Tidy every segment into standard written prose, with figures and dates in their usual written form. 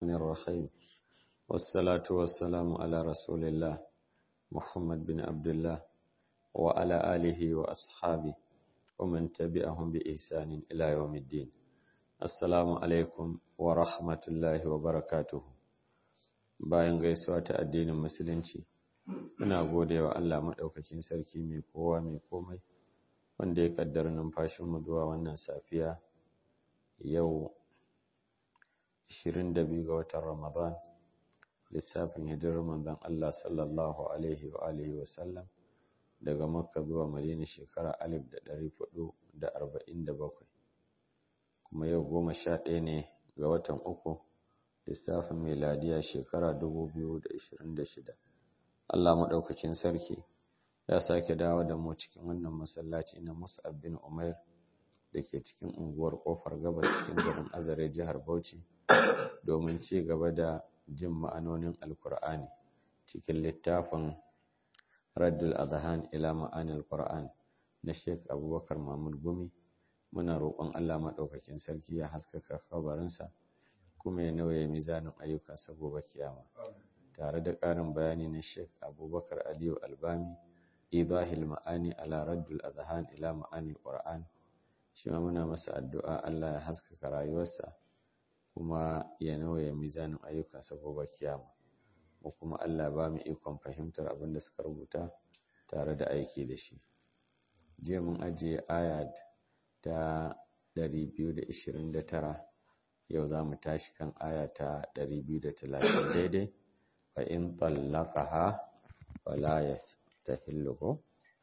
الرحيم والصلاة والسلام على رسول الله محمد بن عبد الله وعلى آله وأصحابه ومن تبعهم بإحسان إلى يوم الدين. السلام عليكم ورحمة الله وبركاته. Bayan gaisuwa ta addinin musulunci, muna godewa Allah madaukakin sarki mai kowa mai komai wanda ya kaddara numfashin mu zuwa wannan safiya yau 22 ga watan Ramadan, lissafin hijirar manzon Allah sallallahu alaihi wa alihi wa sallam daga Makka zuwa Madina shekara 1447, kuma yau 11 ne ga watan uku lissafin miladiya shekara 2026. Allah madaukakin sarki ya sake dawo da mu cikin wannan masallaci na Mus'ab bin Umair da ke cikin unguwar Kofar Gabas cikin garin Azare jihar Bauchi domin ci gaba da jin ma'anonin Alkur'ani cikin littafin Raddul Adhan ila Ma'anil Qur'an na Sheikh Abubakar Mahmud Gumi. Muna roƙon Allah madaukakin sarki ya haskaka kabarinsa kuma ya nauye mizanin ayyukansa gobe kiyama, tare da ƙarin bayani na Sheikh Abubakar Aliyu Albami, Ibahil Ma'ani ala Raddul Adhan ila Ma'anil Qur'an. Shi ma muna masa addu'a Allah ya haskaka rayuwarsa kuma ya nauye mizanin ayyukansa gobe kiyama, mu kuma Allah ba mu ikon fahimtar abin da suka rubuta tare da aiki da shi. Je mun ajiye aya ta 229, yau za mu tashi kan aya ta 230 daidai. Fa in tallaqaha fala yahtahillu.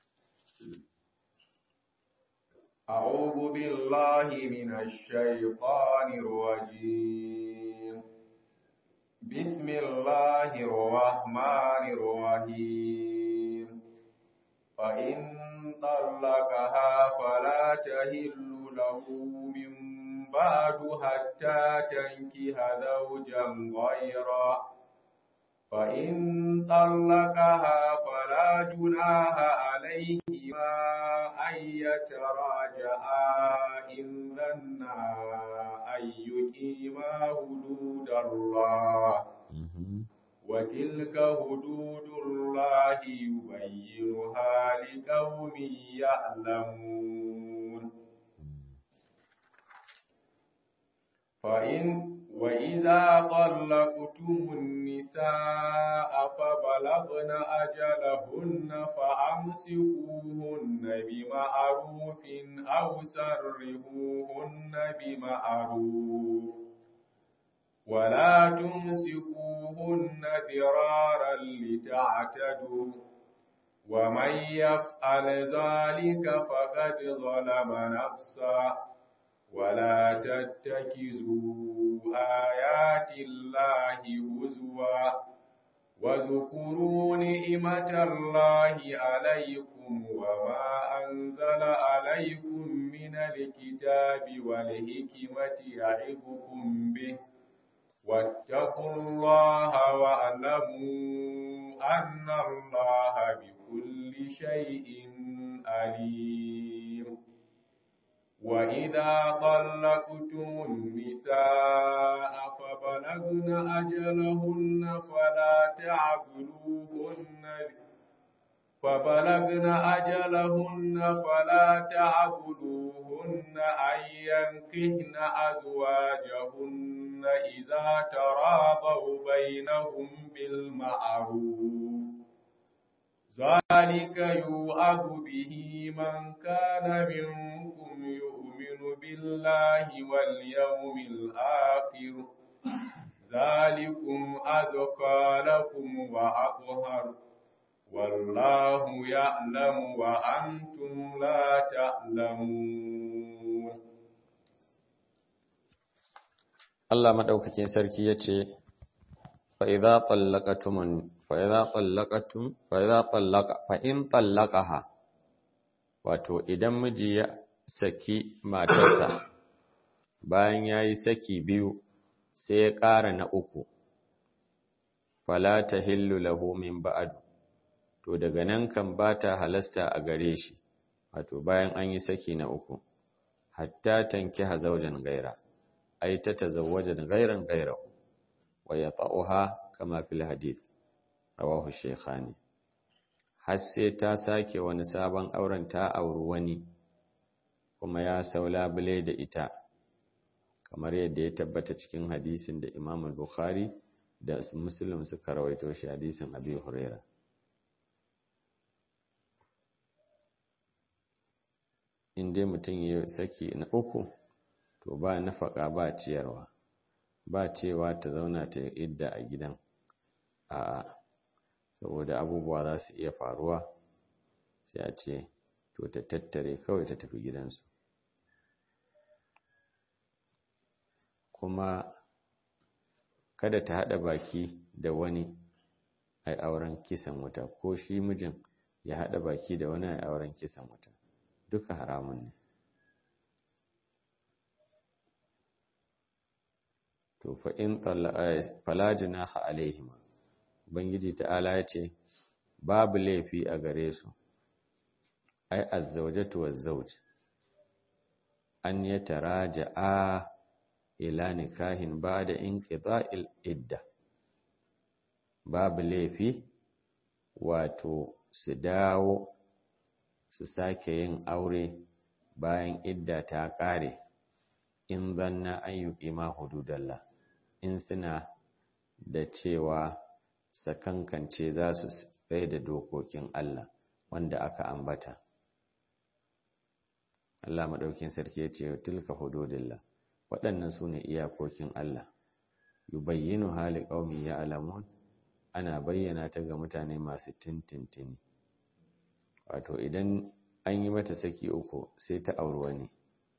أعوذ بالله من الشيطان الرجيم. بسم الله الرحمن الرحيم. فإن طلقها فلا تحل له من بعد حتى تنكح زوجا غيره. فإن طلقها فلا جناح عليهما أن يتراجعا إن ظنا أن يقيما حدود الله، وتلك حدود الله يبينها لقوم يعلمون. وإذا طلقتم النساء فبلغن أجلهن فأمسكوهن بمعروف أو سرحوهن بمعروف، ولا تمسكوهن ضرارا لتعتدوا، ومن يفعل ذلك فقد ظلم نفسه. ولا تتخذوا آيات الله هزوا واذكروا نعمة الله عليكم وما أنزل عليكم من الكتاب والحكمة يعظكم به، واتقوا الله واعلموا أن الله بكل شيء عليم. وإذا طلقتم النساء فبلغن أجلهن فلا تعضلوهن أن ينكحن أزواجهن إذا تراضوا بينهم بالمعروف، ذلك يوعظ به من كان منكم يؤمن بالله واليوم الآخر، ذلكم أزكى لكم وأطهر، والله يعلم وأنتم لا تعلمون. Allah madaukakin sarki yace fa in tallaqaha, wato idan miji ya saki matarsa bayan yayi saki biyu sai ya ƙara na uku, fala tahillu lahu min ba'd, to daga nan kan bata halasta a gare shi, wato bayan an yi saki na uku, hatta tankiha zawjan gaira, ai ta tazawwaja gairan gairahu, wa yata'uha kama fil hadith rawahu shaykhani. Har sai ta sake wani sabon auren ta auri wani kuma ya sau labule da ita, kamar yadda ya tabbata cikin hadisin da Imam Bukhari da Muslim suka rawaito shi, hadisin Abi Huraira. In dai mutum ya saki na uku, to ba nafaka ba ciyarwa, ba cewa ta zauna ta idda a gidan, a'a, saboda abubuwa za su iya faruwa, sai a ce to ta tattare kawai ta tafi gidansu. Kuma kada ta haɗa baki da wani a auren kisan wuta, ko shi mijin ya haɗa baki da wani a auren kisan wuta, duka haramun ne. To fa in fala junaha alaihima, ubangiji ta'ala ya ce babu laifi a gare su, ai azzawjatu wazzawj, an yataraja'a ila nikahin ba'da inqida'il idda. Babu laifi wato su dawo su sake yin aure bayan idda ta ƙare, in zanna an yuqima hududallah, in suna da cewa sakankance za su tsaye da dokokin Allah wanda aka ambata. Allah madaukin sarki ya ce tilka hududillah, waɗannan su ne iyakokin Allah, yubayyinu hali qaumi ya'lamun, ana bayyana ta ga mutane masu tintintini. Wato idan an yi mata saki uku sai ta auri wani,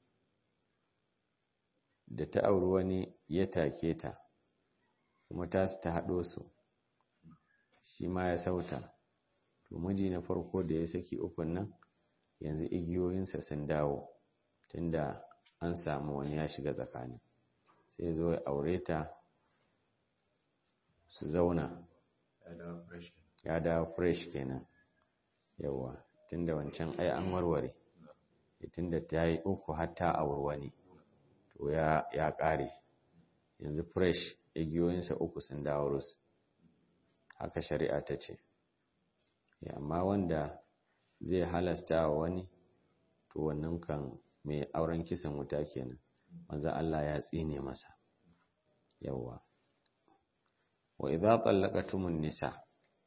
da ta auri wani ya take ta, kuma ta haɗo su, shi ma ya sauta, to miji na farko da ya saki ukun nan yanzu igiyoyinsa sun dawo, tunda an samu wani ya shiga tsakani, sai zo ya aure ta, su zauna, ya dawo fresh kenan. Yawa, tunda wancan ai an warware, tunda ta yi uku har ta auri wani, to ya ƙare, yanzu fresh, igiyoyinsa uku sun dawo rus, haka shari'a ta ce. Amma wanda zai halasta wa wani, to wannan kan mai auren kisan wuta kenan, manzo Allah ya tsine masa. Yawa, wa idza tallaqatumun nisa,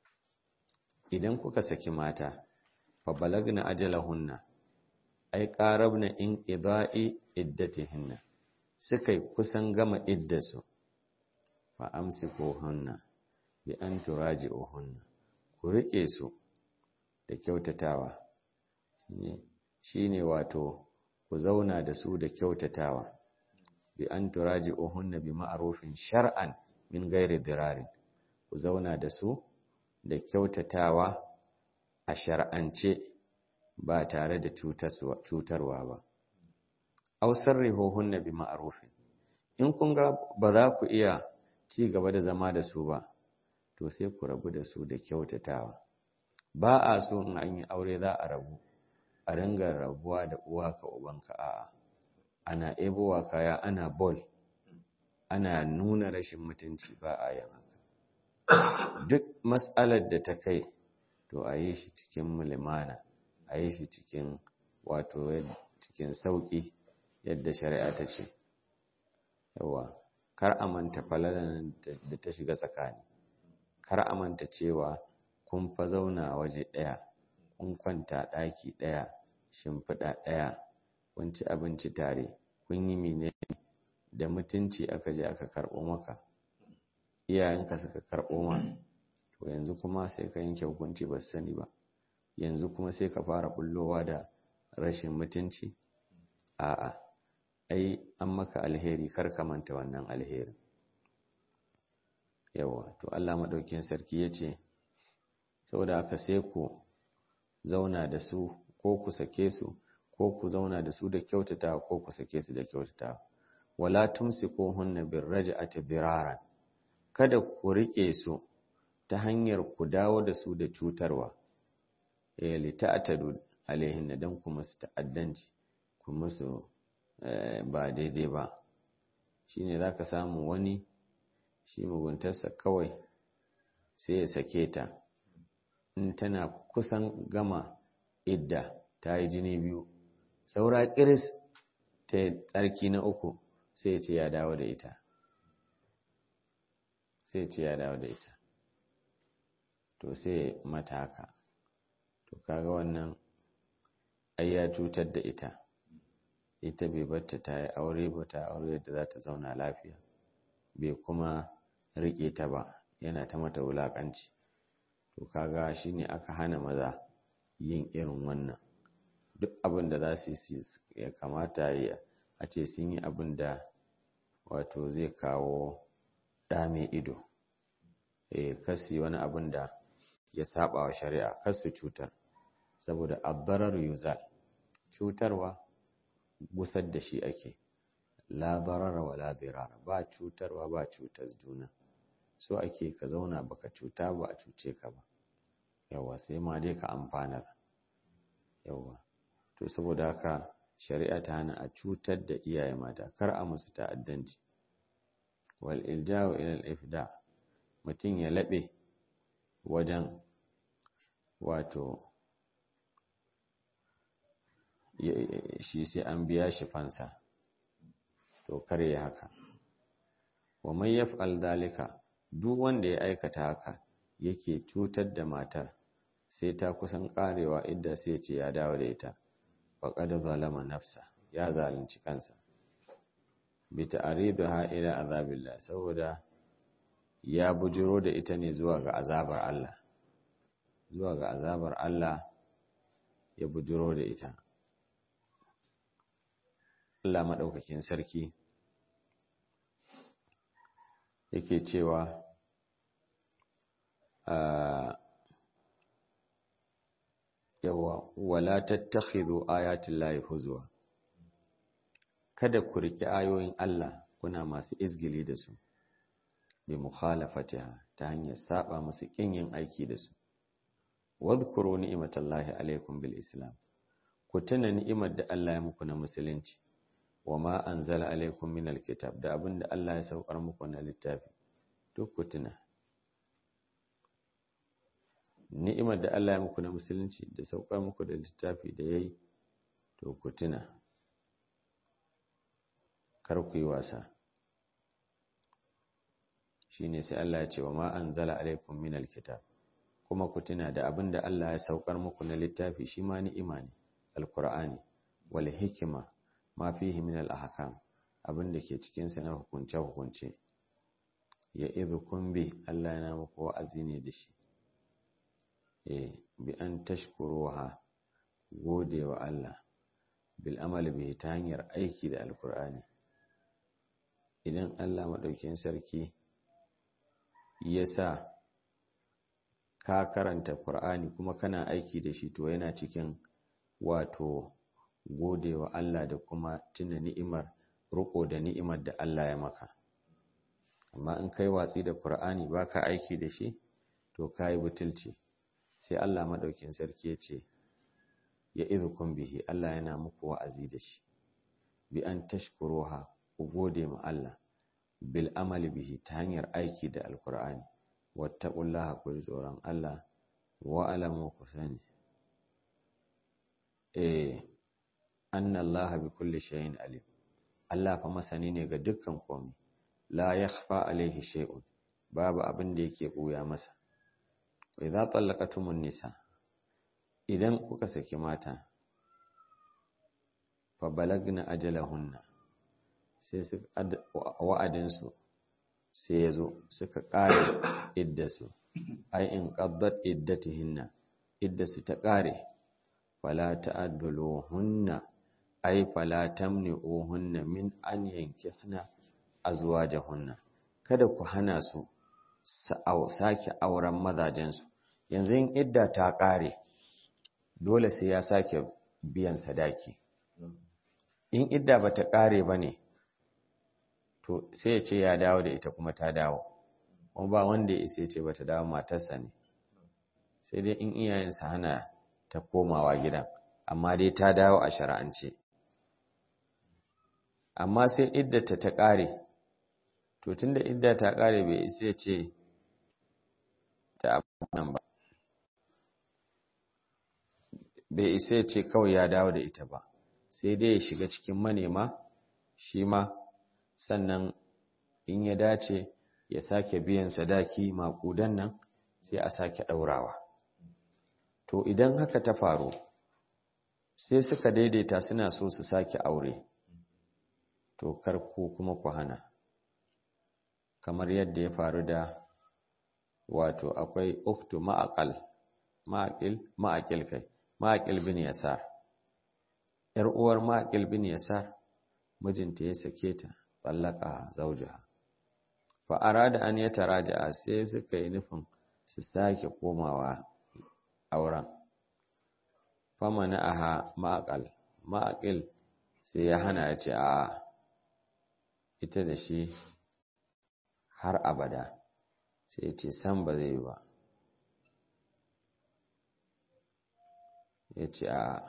idan kuka saki mata, fa balagna ajalahunna, ai qarabna inqida'i iddatihinna, suka kusan gama iddasu, fa amsikuhunna bi an turaji'uhunna, ku rike su da kyautatawa, shine wato ku zauna da su da kyautatawa, bi an turaji'uhunna bi ma'rufin shar'an min ghairi dirarin, ku zauna da su da kyautatawa a shar'ance ba tare da cutarwa ba. Aw sarrihuhunna bi ma'rufin, in kun ga ba za ku iya ci gaba da zama da su ba, to sai ku rabu da su da kyautatawa. Ba a so in an yi aure za a rabu, a ringa rabuwa da uwa ka ubanka, a'a, ana ebowa kaya, ana bol, ana nuna rashin mutunci, ba a yin haka. Duk mas'alar da ta kai, to a yi shi cikin mulimana, a yi shi cikin wato cikin sauƙi yadda shari'a ta ce. Yawa, kar a manta falalan da ta shiga tsakani, kar a manta cewa kun fa zauna waje ɗaya, kun kwanta ɗaki ɗaya, shimfiɗa ɗaya, kun ci abinci tare, kun yi mene da mutunci aka je aka karɓo maka, iyayenka suka karɓo ma, to yanzu kuma sai ka yanke hukunci ba su sani ba, yanzu kuma sai ka fara bullowa da rashin mutunci. A'a, ai an maka alheri, kar ka manta wannan alherin. Yawa, to Allah madaukakin sarki yace, saboda haka sai ku zauna da su, ko ku sake su, ko ku zauna da su da kyautata, ko ku sake su da kyautata. Wala tumsikuhunna birraj'ati diraran, kada ku rike su ta hanyar ku dawo da su da cutarwa, li ta'tadu alaihin, dan ku musu ta'addanci, ku musu ba daidai ba. Shine zaka samu wani shi muguntarsa kawai sai ya sake ta in tana kusan gama idda ta yi jini 2 saura kiris ta tsarki na 3 sai ce ya dawo da ita to sai mata haka to kaga wannan ai ya cutar da ita bai batta ta yi aure ba, ta aure da za ta zauna lafiya, bai kuma rike ta ba, yana ta mata wulakanci. To kaga shine aka hana maza yin irin wannan. Duk abin da za su yi ya kamata a ce sun yi abin da wato zai kawo ɗa mai ido. Kasi wani abin da ya saba wa shari'a, kasu cutar, saboda abbarar yuzal, cutarwa gusar da shi ake, la barara wa la dirara, ba cutarwa ba cutar juna, so ake ka zauna baka cuta ba a cuce ka ba, yawa sai ma dai ka amfanar, yawa. To saboda haka shari'a ta hana a cutar da iyaye mata, kar a musu ta'addanci. Wal ilja'u ila al-ifda, mutum ya laɓe wajen wato shi sai an biya shi fansa, to kare ya haka. Wa man yaf'al dalika, duk wanda ya aikata haka yake cutar da matar sai ta kusan karewa idda sai ce ya dawo da ita, faqad zalama nafsa, ya zalunci kansa, bi ta'ridaha ila azabillah, saboda ya bujiro da ita ne zuwa ga azabar Allah, ya bujiro da ita. Allah madaukakin sarki yake cewa yawa wala tattakhidhu ayati llahi huzwa, kada ku riki ayoyin Allah kuna masu izgili da su, bi mukhalafatiha, ta hanyar saba musu kin yin aiki da su. Wadhkuru ni'matallahi alaikum bil islam, ku tuna ni'imar da Allah ya muku na musulunci, wa ma anzala alaikum minal kitab, da abinda Allah ya saukar muku na littafi, duk ku tuna ni'imar da Allah ya muku na musulunci da saukar muku da littafi da yayi, to ku tuna, kar ku yi wasa. Shine sai Allah ya ce wa ma anzala alaikum minal kitab, kuma ku tuna da abinda Allah ya saukar muku na littafi, shi ma ni'ima ne, alqur'ani, wal hikma ma fihi min al ahkam, abinda ke cikin sa na hukunce hukunce. Ya idhukum bi, Allah yana muku wa'azi ne da shi, bi an tashkuruha, gode wa Allah, bil amali bihi, ta hanyar aiki da alqur'ani. Idan Allah madaukakin sarki ya sa ka karanta Qur'ani kuma kana aiki da shi, to yana cikin wato godewa Allah da kuma tuna ni'imar, ruko da ni'imar da Allah ya maka. Amma in kai watsi da Qur'ani baka aiki da shi, to kai butulci. Sai Allah madaukin sarki ya ce ya idhukum bihi, Allah yana muku wa'azi da shi, bi an tashkuruha, ku gode ma Allah, bil amali bihi, ta hanyar aiki da alqur'ani, wattaqullaha, ku tsoron Allah, wa alamu, ku sani anna Allah bi kulli shay'in alim, Allah fa masani ne ga dukkan komai, la yakhfa alaihi shay'un, babu abin da yake buya masa. Wa idza talaqatumun nisa, idan kuka saki mata, fa balagna ajalahunna, sai su wa'adinsu sai ya zo, suka ƙare iddasu, ai in qaddat iddatihinna, iddasu ta ƙare, fala ta'adduluhunna, ai fala tamni'uhunna min an yankihna azwajahunna, kada ku hana su sake auren mazajensu. Yanzu in idda ta ƙare, dole sai ya sake biyan sadaki. In idda bata ƙare bane, to sai ya ce ya dawo da ita kuma ta dawo, kuma ba wanda ya isa ce bata dawo, matarsa ne, sai dai in iyayensa hana ta komawa gidan, amma dai ta dawo a shar'ance. Amma sai iddata ta ƙare, to tunda idda ta kare bai isa ya ce ta nan ba, bai isa ya ce kawai ya dawo da ita ba, sai dai ya shiga cikin manema shi ma, sannan in ya dace ya sake biyan sadaki maƙudan nan sai a sake ɗaurawa. To idan haka ta faru sai suka daidaita suna so su sake aure, to kar ku kuma ku hana, kamar yadda ya faru da wato akwai uktu ma'aqil bin yasar, yar uwar ma'aqil bin yasar, mijinta ya sake ta, tsallaka zaujaha, fa arada an yataraja'a, sai suka yi nufin su sake komawa auren, famana aha ma'aqil sai ya hana, ya ce a ita da shi har abada, sai ya ce san ba zai ba, ya ce a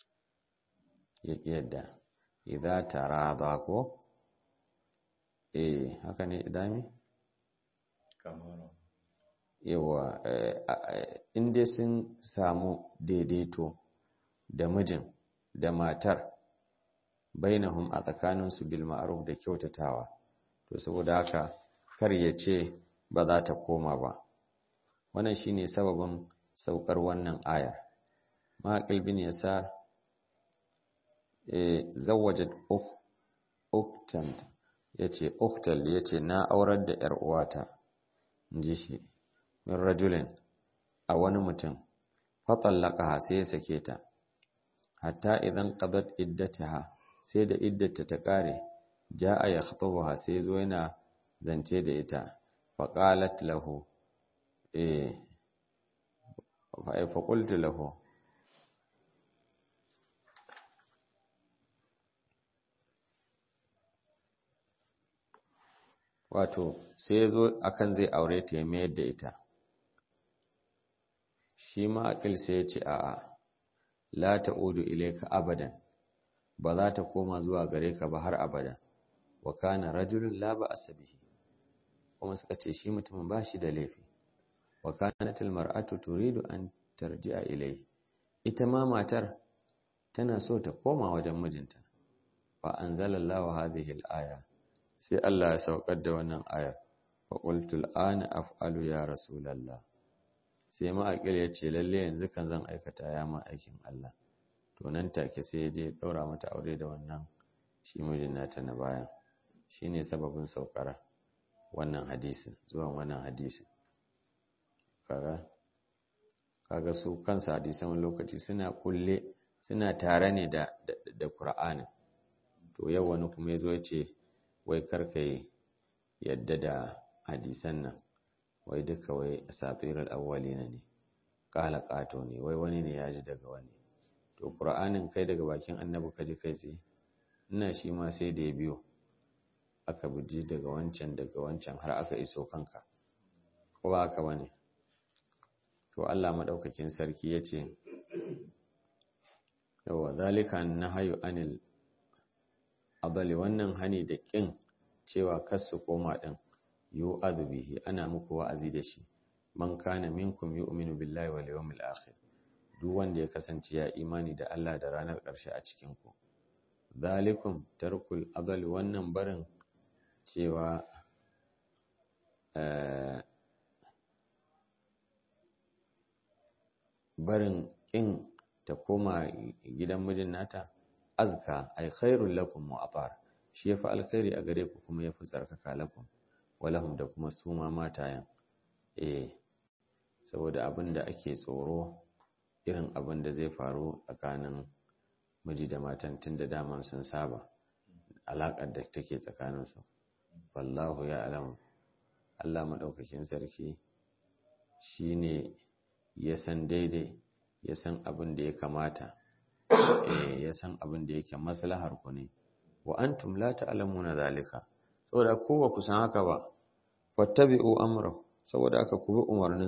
yadda idza tarada ko haka ne idami kamar yawa inda sun samu daidaito da mijin da matar bainahum a tsakaninsu bil ma'ruf da kyautatawa, to saboda haka kar ya ce ba za ta koma ba. Wannan shine sababin saukar wannan ayar. Ma'aqil bin Yasar zawwajat uktan, yace uktal, yace na aurar da yar uwata, inji shi, min rajulin, a wani mutum, fa tallaqaha, sai ya sake ta, hatta idan qadat iddataha, sai da iddata ta kare, jaa yakhtubuha, sai zo yana zance da ita, fa qalat lahu fa qultu lahu, wato sai zo akan zai aure ta ya mayar da ita, shi ma aqil sai ya ce a'a, la ta'udu ilayka abadan, ba za ta koma zuwa gare ka ba har abada, wa kana rajulun la ba'sa bihi, kuma suka ce shi mutumin ba shi da laifi, wa kanatil mar'atu turidu an tarji'a ilayhi, ita ma matar tana so ta koma wajen mijinta, fa anzalallahu hadhihi al-aya, sai Allah ya saukar da wannan ayar, fa qultu al-ana af'alu ya rasulullah, sai ma'aqil ya ce lalle yanzu kan zan aikata ya ma aikin Allah, to nan take sai ya je daura mata aure da wannan shi mijin nata na bayan, shine sababin saukar wannan hadisin, zuwan wannan hadisin. Kaga su kansa hadisan lokaci suna tare ne da Qur'ani, to yau wani kuma yazo ya ce wai karka yadda da hadisan nan, wai duka wai asatirul awwalina ne, kala kato ne, wai wani ne ya ji daga wani, to Qur'anin kai daga bakin annabi kaji kai sai ina shi ma sai da ya biyo aka buji daga wancan har aka iso kanka, ko ba haka bane? To Allah madaukakin sarki yace yawa zalika nahyu anil adali, wannan hani da kin cewa kasu koma din yu'adhu bihi, ana muku wa'azi da shi, man kana minkum yu'minu billahi wal yawmil akhir, duk wanda ya kasance ya imani da Allah da ranar ƙarshe a cikin ku. Zalikum tarkul adali, wannan barin cewa barin kin ta koma gidan mijin nata, azka ay khairul lakum wa atar, shi yafi alkhairi a gare ku kuma yafi tsarkaka lakum walahum, da kuma su ma matayen, saboda abinda ake tsoro irin abin da zai faru tsakanin miji da matan, tun da daman sun saba alaƙar da take tsakaninsu. Wallahu ya alamu, Allah maɗaukakin sarki shi ne ya san daidai, ya san abin da ya kamata, ya san abin da yake maslahar ku ne, wa antum la ta'lamuna zalika, saboda ko ba ku san haka ba, fattabi'u amrahu, saboda haka ku bi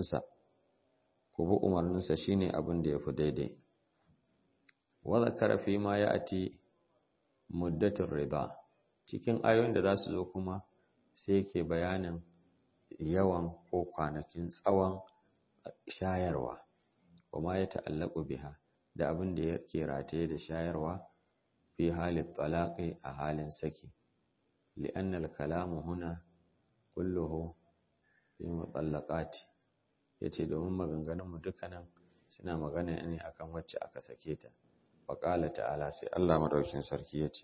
umarninsa shine abin da yafi daidai. Wa zakara fi ma ya'ti muddatur rida, cikin ayoyin da za su zo kuma sai yake bayanin yawan ko kwanakin tsawon shayarwa kuma ya ta'allaku biha da abin da yake rataye da shayarwa fi halin talaqi a halin saki li'anna al-kalamu huna kulluhu fi mutallaqati yace domin maganganun mu dukkanin suna magana ne akan wacce aka sake ta fa qala ta'ala sai Allah madaukin sarki yace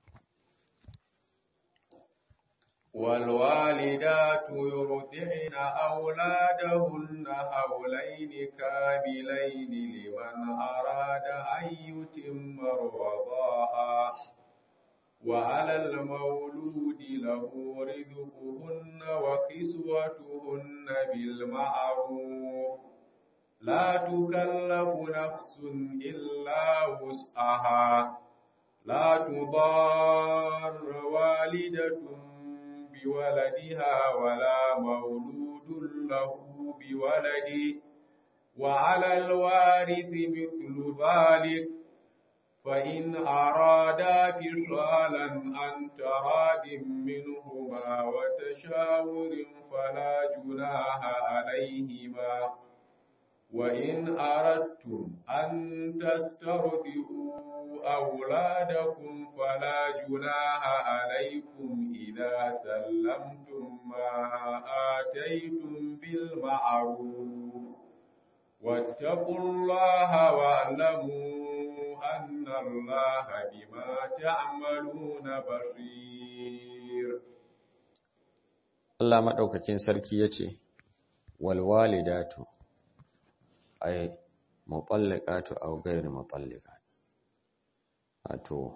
والوالدات يرضعن أولادهن حولين كاملين لمن أراد أن يتم الرضاعة وعلى المولود له رزقهن وكسوتهن بالمعروف لا تكلف نفس إلا وسعها لا تضار والدة بولدها ولا مولود له بولده وعلى الوارث مثل ذلك فإن أرادا فصالا عن تراد منهما وتشاور فلا جناح عليهما وإن أردتم أن تسترضعوا أولادكم فلا جناح عليكم إذا سلمتم ما آتيتم بالمعروف واتقوا الله واعلموا أن الله بما تعملون بصير. Allah madaukakin sarki yace wal walidatu ay mutallaqatu aw ghayr mutallaqat wato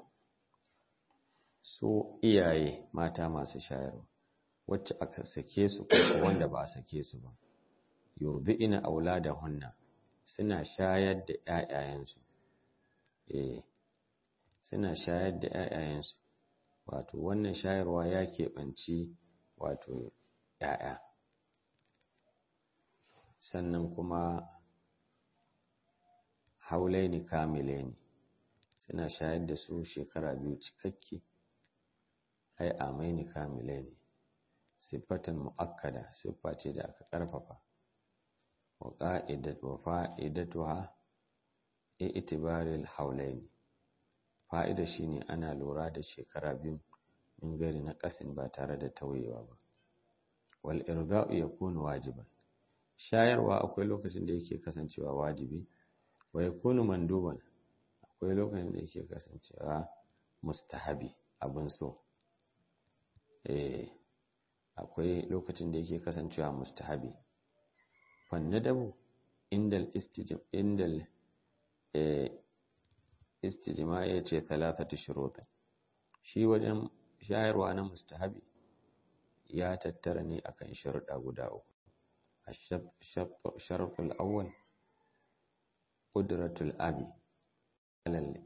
su iyaye mata masu shayarwa wacce aka sake su ko wanda ba a sake su ba yurbi'ina auladahunna suna shayar da ƴaƴayensu suna shayar da ƴaƴayensu wato wannan shayarwa ya keɓanci wato ƴaƴa sannan kuma haulaini kamilaini suna shayar da su shekara 2 cikakke ai amaini kamilaini sifatan muakkada siffa ce da aka karfafa wa fa'idatuha i'tibaril haulaini fa'ida shine ana lura da shekara 2 min gari na kasin ba tare da tawayewa ba wal irda'u yakunu wajiban shayarwa akwai lokacin da yake kasancewa wajibi wa yakunu manduban akwai lokacin da yake kasancewa mustahabi abin so akwai lokacin da yake kasancewa mustahabi fannadabu indal istijma yace thalathatu shurut shi wajen shayarwa na mustahabi ya tattara ne akan sharuɗa guda uku ash-shartul awwal qudratul abi alal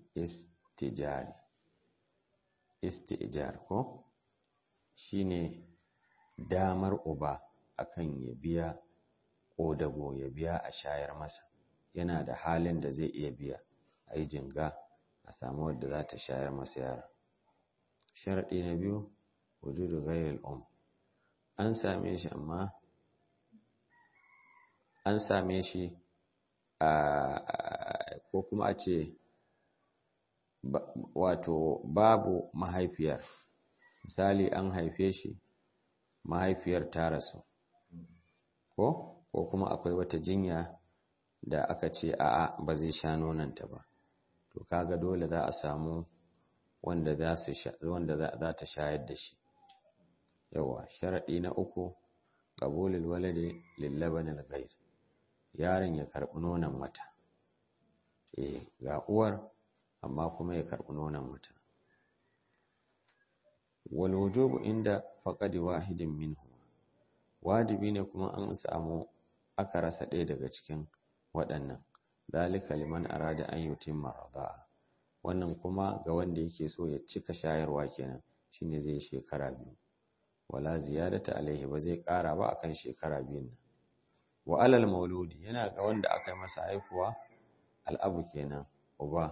istijar ko shine damar uba akan ya biya ƙodago ya biya a shayar masa yana da halin da zai iya biya a yi jinga a samu wadda za ta shayar masa yara sharaɗi na biyu wujudu ghairil an same shi amma an same shi ko kuma a ce wato babu mahaifiyar misali an haife shi mahaifiyar ta rasu ko kuma akwai wata jinya da aka ce a'a ba zai sha nonanta ba to kaga dole za a samu wanda za ta shayar da shi yawa sharadi na uku qabulul waladi lil labanil ghayr yaron ya karbi nonon wata ga uwar amma kuma ya karbi nonon wata wal wujubu inda faqadi wahidin minhu wajibi ne kuma an samu aka rasa ɗaya daga cikin waɗannan zalika liman arada an yutimma rida'a wannan kuma ga wanda yake so ya cika shayarwa kenan shine zai shekara 2 wala ziyadata alaihi ba zai ƙara ba akan shekara 2 nan wa alal mauludi yana ga wanda aka masa haihuwa al'abu kenan uba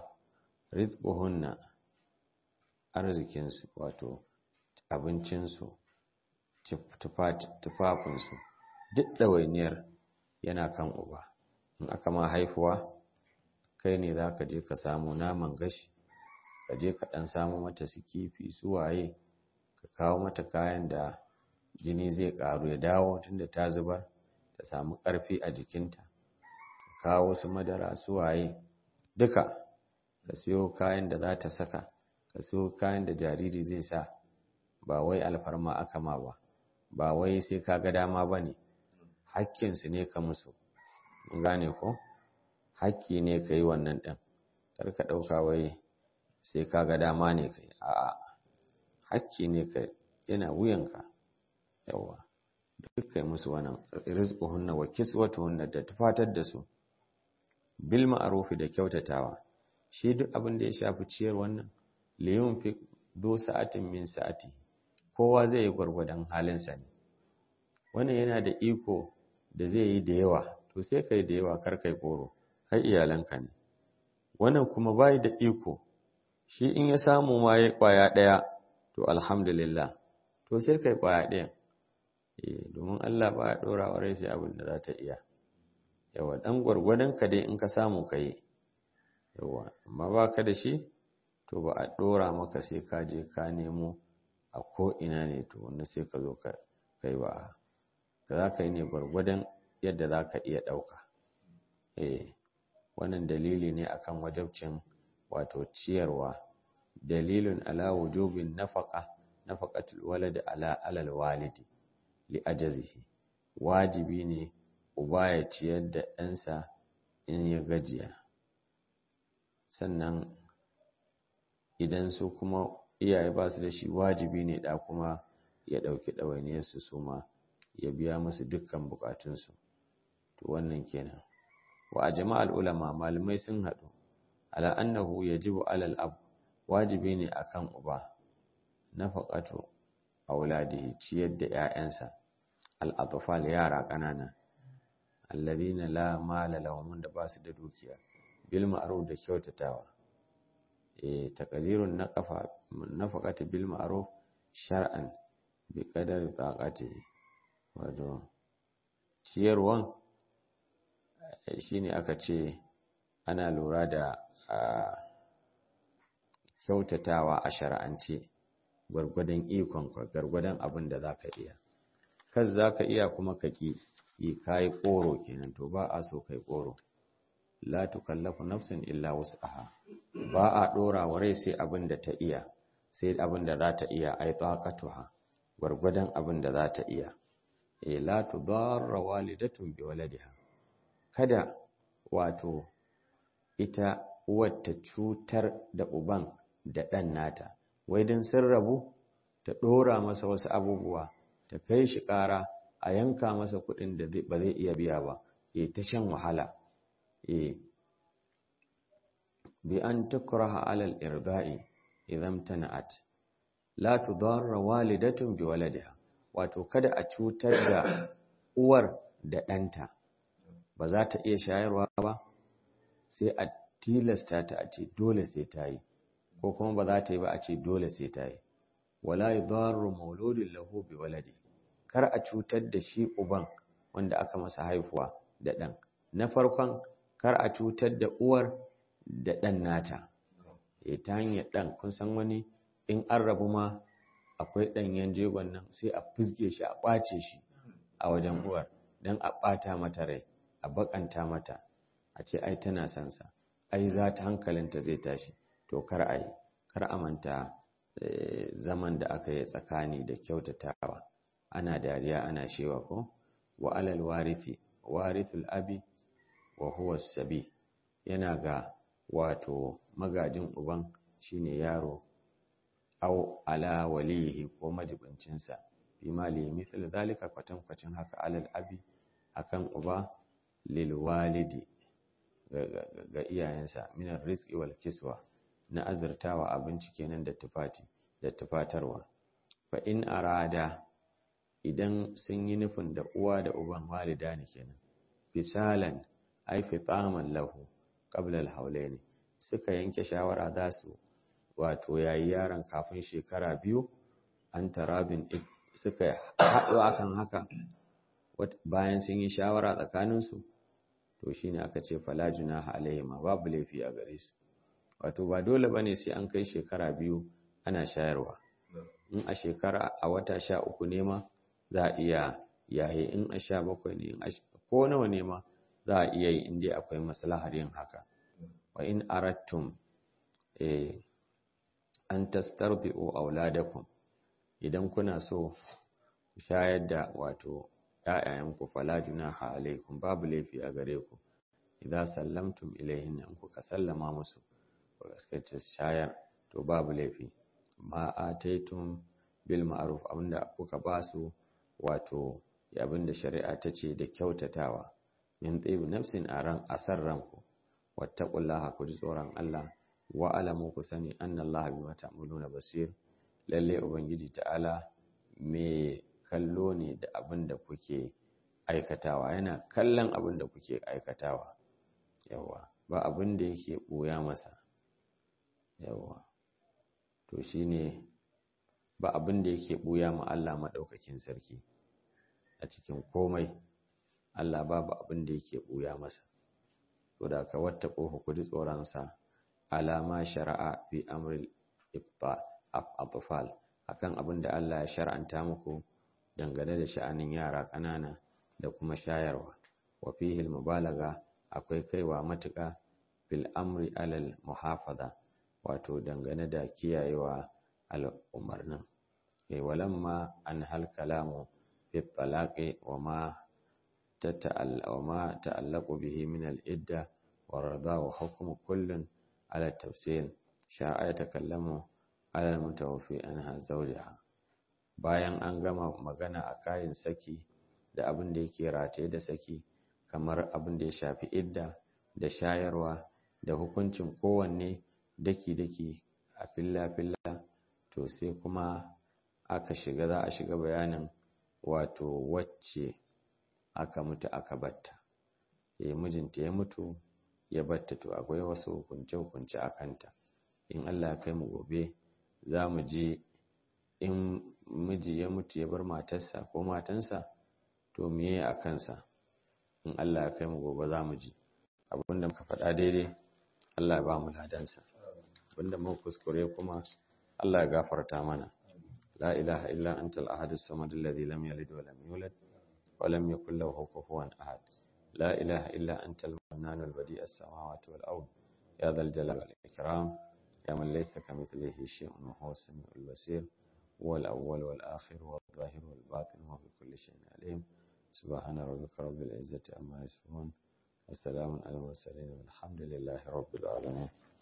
rizquhunna arzikinsu wato abincinsu tufafinsu duk ɗawainiyar yana kan uba. In aka ma haifuwa kai ne za ka je ka samu naman gashi, ka je ka ɗan samu mata su kifi su waye, ka kawo mata kayan da jini zai ƙaru ya dawo tunda ta zubar, ta samu ƙarfi a jikinta, ka kawo su madara su waye duka, ka siyo kayan da za ta saka, ka siyo kayan da jariri zai sa. Ba wai alfarma aka ma ba wai sai ka ga dama ba ne, hakkinsu ne ka musu, gane ko? Hakki ne ka yi wannan ɗin, kar ka ɗauka wai sai ka ga dama ne ka yi, a'a, hakki ne ka yana wuyanka, yawa, duk kai musu wannan rizquhunna wa kiswatuhunna, da tufatar da su bil ma'ruf da kyautatawa. Shi duk abin da ya shafi ciyar wannan liyun fi do sa'atin min sa'ati, kowa zai yi gwargwadon halinsa ne. Wannan yana da iko da zai yi da yawa, to sai kai da yawa, kar kai koro, har iyalanka ne. Wannan kuma bai da iko, shi in ya samu ma ya kwaya ɗaya to alhamdulillah, to sai kai kwaya ɗayan, domin Allah ba ya ɗora wa rai sai abin da za ta iya. Yawa, ɗan gwargwadon ka dai in ka samu ka yi, yawa, amma ba ka da shi to ba a ɗora maka sai ka je ka nemo a ko'ina ne, to wanda sai ka zo ka yi ba, ka za ka yi ne gwargwadon yadda za ka iya ɗauka. Wannan dalili ne akan wajabcin wato ciyarwa, dalilun ala wujubin nafaqatul walad ala alal walidi li ajazihi, wajibi ne uba ya ciyar da ɗansa in ya gajiya. Sannan idan su kuma iyaye ba su da shi, wajibi ne ɗa kuma ya ɗauki ɗawainiyarsu su ma, ya biya musu dukkan bukatunsu. To wannan kenan. Wa a jama'al ulama, malamai sun haɗu ala annahu yajibu alal ab, wajibi ne akan uba nafaqatu auladihi, ciyar da 'ya'yansa, al-atfal, yara ƙanana, alladhina la mala lahum, da ba su da dukiya, bil ma'ruf, da kyautatawa. Taqdirun nafaqati bil ma'ruf shar'an bi qadari taqatihi, wato ciyarwan shine aka ce ana lura da kyautatawa a shar'ance gwargwadon ikonka, gwargwadon abin da zaka iya. Kas zaka iya kuma ka ki yi, kai koro kenan, to ba a so kai koro. La tukallafu nafsin illa wus'aha, ba a dora wa rai sai abin da ta iya, sai abin da za ta iya, ai taqatuha, gwargwadon abin da za ta iya. La tudarra walidatun bi waladiha, kada wato ita uwar ta cutar da uban da ɗan nata, wai don sun rabu ta ɗora masa wasu abubuwa, ta kai shi ƙara a yanka masa kuɗin da ba zai iya biya ba, ta shan wahala. Bi an tukraha alal irda'i idan tana'at, la tudarra walidatun bi waladiha, wato kada a cutar da uwar da ɗanta, ba za ta iya shayarwa ba sai a tilasta ta a ce dole sai ta yi, ko kuma ba za ta yi ba a ce dole sai ta yi. Wala yudarru mauludin lahu bi waladi, kar a cutar da shi uban wanda aka masa haifuwa da ɗan. Na farkon kar a cutar da uwar da ɗan nata, ta hanyar ɗan. Kun san wani in an rabu ma akwai ɗanyen jegon nan, sai a fizge shi, a ɓace shi a wajen uwar don a ɓata mata rai, a bakanta mata, a ce ai tana son sa, ai za ta hankalinta zai tashi. To kar a yi, kar a manta zaman da aka yi tsakani da kyautatawa, ana dariya ana shewa ko. Wa alal warithi, warithul abi wa huwa sabi, yana ga wato magajin uban shine yaro, au ala walihi, ko majibincinsa, fi mali misal zalika, kwatankwacin haka, alal abi, akan uba, lil walidi, ga iyayensa, minar rizqi wal kiswa, na azurtawa, abinci kenan, da tufati da tufatarwa. Fa in arada, idan sun yi nufin da uwa da uban, walida ne kenan, fisalan ai fitaman lahu qabla al-hawlaini, suka yanke shawara za su wato yayi yaron kafin shekara biyu, an tarabin suka haɗu akan haka bayan sun yi shawara tsakaninsu, to shine aka ce fala junaha alaihima, babu laifi a gare su. Wato ba dole bane sai an kai shekara 2 ana shayarwa. In a shekara a wata 13 ne ma za a iya yaye, in a 17 ne, ko nawa ne ma za a iya yi inda akwai maslahar yin haka. Wa in arattum an tastarbi'u auladakum, idan kuna so ku shayar da wato ƴaƴayenku fala junaha alaikum, babu laifi a gare ku idan sallamtum ilaihin, in kuka sallama musu ku gaskata shayar, to babu laifi. Ma ataitum bil ma'ruf, abinda kuka ba su wato abinda shari'a ta ce da kyautatawa, min tsayi nafsin a san ranku, wattaqullaha, ku ji tsoron Allah, wa alamu, ku sani annallaha bima ta'maluna basir, lalle ubangiji ta'ala me kallo ne da abinda kuke aikatawa, yana kallon abinda kuke aikatawa. Yawa, ba abinda yake boya masa. Yawa, to shine ba abinda yake boya ma Allah madaukakin sarki a cikin komai. Allah babu abinda yake boya masa. To da ka wattaqu, ku ji tsoron sa, alama shari'a fi amril atfal, akan abinda Allah ya shar'anta muku dangane da sha'anin yara ƙanana da kuma shayarwa. Wa fihi al-mubalaga, akwai kaiwa matuƙa fil amri alal muhafaza, wato dangane da kiyayewa al'umarnin. Walamma an hal kalamu fi talaqi wa ma ta'allaqu bihi min al-idda wa rida wa hukmu kullun ala tafsil, sha'a takallamu ala al-mutawaffi anha zawjaha. Bayan an gama magana a kayan saki da abin da yake rataye da saki, kamar abin da ya shafi idda da shayarwa da hukuncin kowanne daki-daki a filla-filla, to sai kuma za a shiga bayanin wato wacce aka mutu aka batta. Mijinta ya mutu ya batta, to akwai wasu hukunce-hukunce a kanta. In Allah ya kai mu gobe, za mu ji in miji ya mutu ya bar matarsa ko matansa, to meye a kansa. In Allah ya kai mu gobe za mu ji. Abinda muka faɗa daidai, Allah ya ba mu ladansa. Abinda muka kuskure kuma, Allah ya gafarta mana. La ilaha illa antal ahadus samad alladhi lam yalid wa lam yulad wa lam yakul lahu kufuwan ahad. La ilaha illa antal mannanul badi'us samawati wal ard, ya dhal jalali wal ikram, ya man laysa kamithlihi shay'un wa huwa as-sami'ul basir. هو الأول والآخر والظاهر والباطن وهو بكل شيء عليم. سبحان ربك رب العزة عما يصفون، والسلام على المرسلين، والحمد لله رب العالمين.